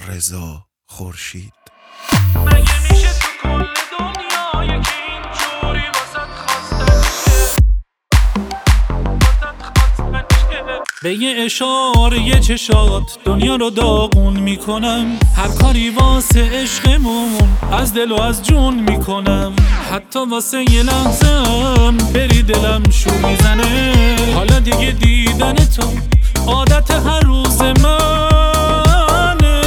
رضا خورشید. مگه میشه تو کل دنیا یکی اینجوری واسط خواستن به یه اشاره چشات دنیا رو داغون میکنم. هر کاری واسه عشقمون از دل و از جون میکنم. حتی واسه یه لحظه‌ام بری دلم شو میزنه. حالا دیگه دیدن تو عادت هر روز منه.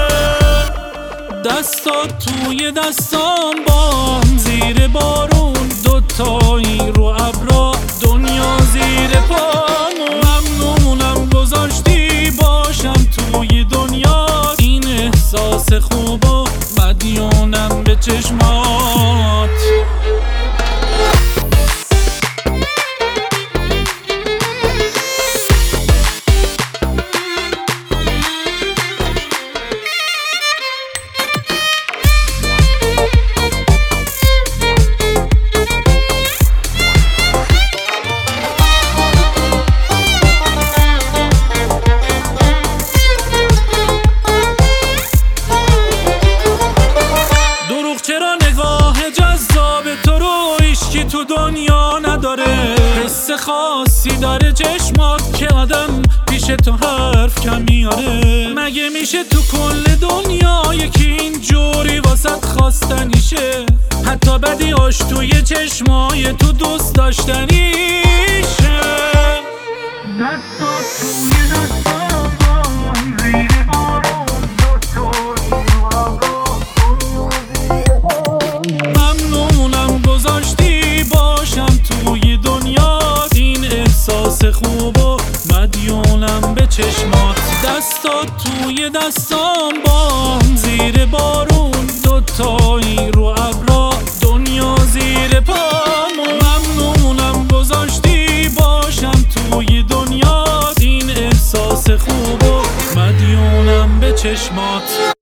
دستات توی دستام بام زیر بارون، دوتایی رو ابرا دنیا زیر پامون. ممنونم گذاشتی باشم توی دنیا. این احساس خوب و مدیونم به چشمات. چرا نگاه جذاب تو رو هیچکی تو دنیا نداره؟ حس خاصی داره چشمات که آدم پیش تو حرف کم میاره. مگه میشه تو کل دنیا یکی اینجوری واسط خواستنیشه؟ حتی بدیاش توی چشمای تو دوست داشتنیشه. دستات توی دستام زیر بارون، دوتایی ممنونم گذاشتی باشم توی دنیا. این احساس خوب و مدیونم به چشمات. دستات توی دستام بام زیر بارون، دوتایی رو ابرا دنیا زیر پامون. ممنونم گذاشتی باشم توی دنیا. این احساس خوب و مدیونم به چشمات.